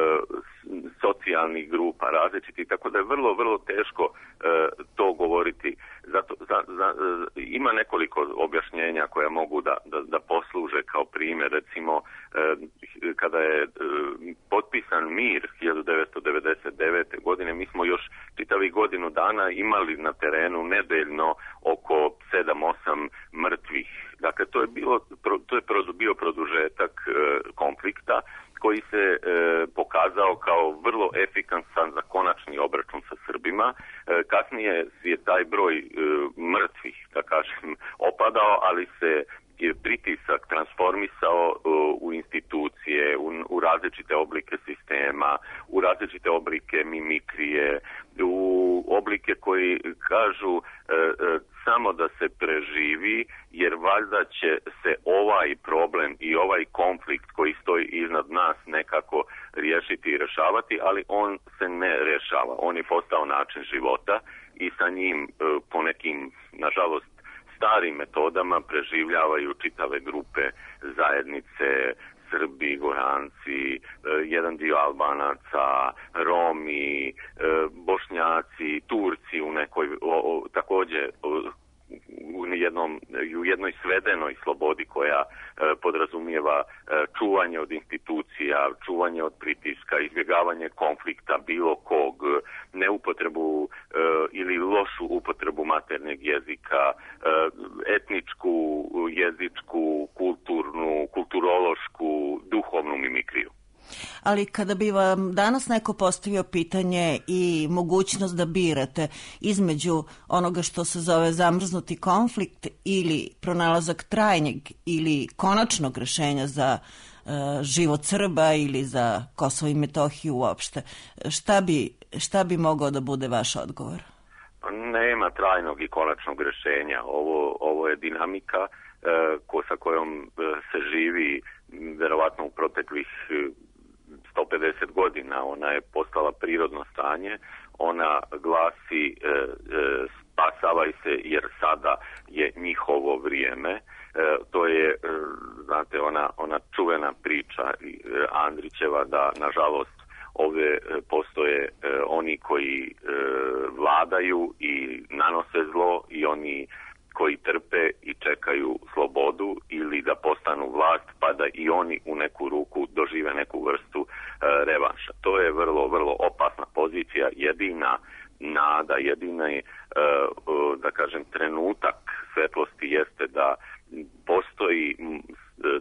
socijalnih grupa različitih, tako da je vrlo, vrlo teško e, to govoriti. Zato, za, za, ima nekoliko objašnjenja koja mogu da, da, da posluže kao primjer. Recimo, e, kada je e, potpisan mir hiljadu devetsto devedeset devete. godine, mi smo još čitavih godinu dana imali na terenu nedeljno oko sedam osam mrtvih. Dakle, to je, bilo, to je bio produžetak e, konflikta koji se e, pokazao kao vrlo efikasan za konačni obračun sa Srbima. E, kasnije je taj broj e, mrtvih, da kažem, opadao, ali se je pritisak transformisao uh, u institucije, u, u različite oblike sistema, u različite oblike mimikrije, u oblike koji kažu uh, uh, samo da se preživi, jer valjda će se ovaj problem i ovaj konflikt koji stoji iznad nas nekako riješiti i rešavati, ali on se ne rešava. On je postao način života i sa njim uh, po nekim, nažalost, starim metodama preživljavaju čitave grupe, zajednice, Srbi, Goranci, jedan dio Albanaca, Romi, Bošnjaci, Turci u nekoj, o, o, također u, jednom, u jednoj svedenoj slobodi koja e, podrazumijeva e, čuvanje od institucija, čuvanje od pritiska, izbjegavanje konflikta bilo kog, neupotrebu e, ili lošu upotrebu maternjeg jezika, e, etničku, jezičku, kulturnu, kulturološku, duhovnu mimikriju. Ali kada bi vam danas neko postavio pitanje i mogućnost da birate između onoga što se zove zamrznuti konflikt ili pronalazak trajnjeg ili konačnog rešenja za uh, život Srba ili za Kosovo i Metohiju uopšte, šta bi, šta bi mogao da bude vaš odgovor? Nema trajnog i konačnog rešenja. Ovo, ovo je dinamika uh, ko, sa kojom uh, se živi verovatno u proteklih uh, sto pedeset godina. Ona je postala prirodno stanje, ona glasi e, e, spasavaj se jer sada je njihovo vrijeme. E, to je, e, znate, ona, ona čuvena priča e, Andrićeva da, nažalost, ovdje e, postoje e, oni koji e, vladaju i nanose zlo i oni koji trpe i čekaju slobodu ili da postanu vlast pa da i oni u neku ruku dožive neku vrstu e, revanša. To je vrlo, vrlo opasna pozicija. Jedina nada, jedini, e, da kažem, trenutak svetlosti jeste da postoji e, e,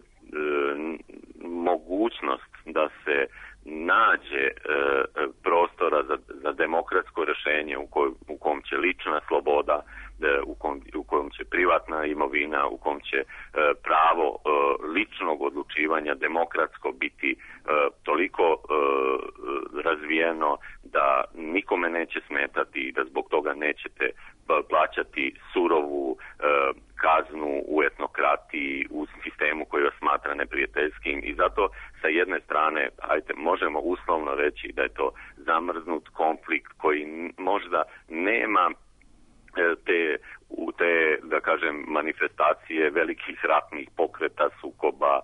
mogućnost da se nađe e, prostora za, za demokratsko rešenje u, koj, u kom će lična sloboda, U, kom, u kojem će privatna imovina, u kom će e, pravo e, ličnog odlučivanja demokratsko biti e, toliko e, razvijeno da nikome neće smetati i da zbog toga nećete plaćati surovu e, kaznu u etnokratiji, u sistemu koji vas smatra neprijateljskim i zato sa jedne strane, ajte, možemo uslovno reći da je to zamrznut konflikt koji možda nema te, te te, da kažem, manifestacije velikih ratnih pokreta, sukoba,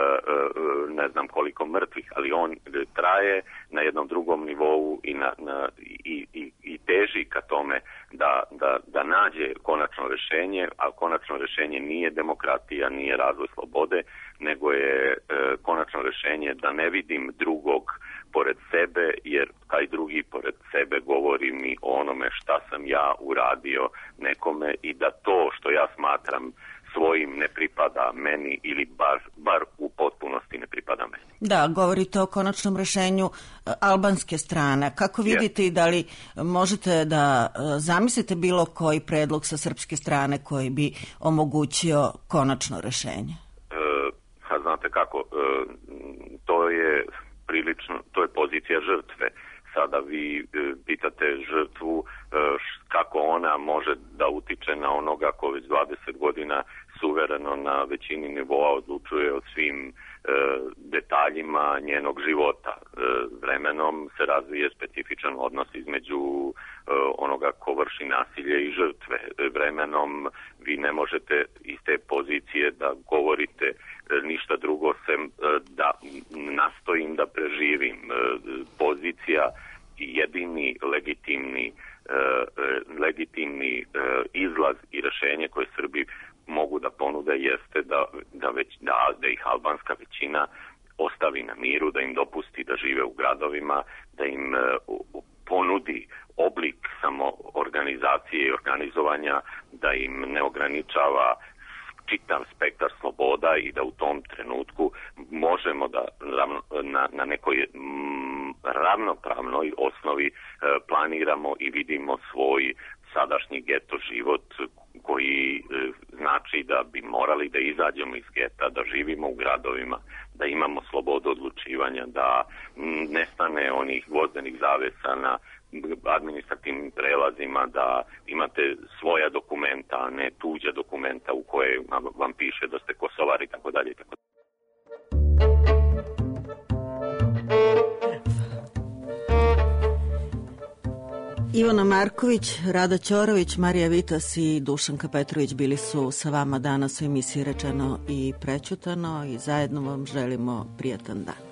ne znam koliko mrtvih, ali on traje na jednom drugom nivou i, na, na, i, i, i teži ka tome da, da, da nađe konačno rešenje, a konačno rešenje nije demokratija, nije razvoj slobode, nego je konačno rešenje da ne vidim drugog pored sebe, jer taj drugi pored sebe govori mi o onome šta sam ja uradio nekome i da to što ja smatram svojim ne pripada meni ili bar, bar u potpunosti ne pripada meni. Da, govorite o konačnom rešenju albanske strane. Kako vidite i da li možete da zamislite bilo koji predlog sa srpske strane koji bi omogućio konačno rešenje? E, znate kako, e, to je prilično, to je pozicija žrtve. Sada vi e, pitate žrtvu e, kako ona može da utiče na onoga ko već dvadeset godina suvereno na većini nivoa odlučuje o svim e, detaljima njenog života. E, vremenom se razvije specifičan odnos između e, onoga ko vrši nasilje i žrtve. E, vremenom vi ne možete iz te pozicije da govorite e, ništa drugo sem e, da nastojim da preživim. E, pozicija i jedini legitimni, e, legitimni e, izlaz i rešenje koje Srbi mogu da ponude jeste da, da, već, da, da ih albanska većina ostavi na miru, da im dopusti da žive u gradovima, da im e, ponudi oblik samoorganizacije i organizovanja, da im ne ograničava čitav spektar sloboda i da u tom trenutku možemo da na, na nekoj m, ravnopravnoj osnovi e, planiramo i vidimo svoj sadašnji geto život koji e, znači da bi morali da izađemo iz geta, da živimo u gradovima, da imamo slobodu odlučivanja, da m, nestane onih gvozdenih zavesa na administrativnim prelazima, da imate svoja dokumenta, a ne tuđa dokumenta u koje vam piše da ste Kosovari i tako dalje. Ivana Marković, Rada Ćorović, Marija Vitas i Dušanka Petrović bili su sa vama danas u emisiji Rečeno i prećutano i zajedno vam želimo prijatan dan.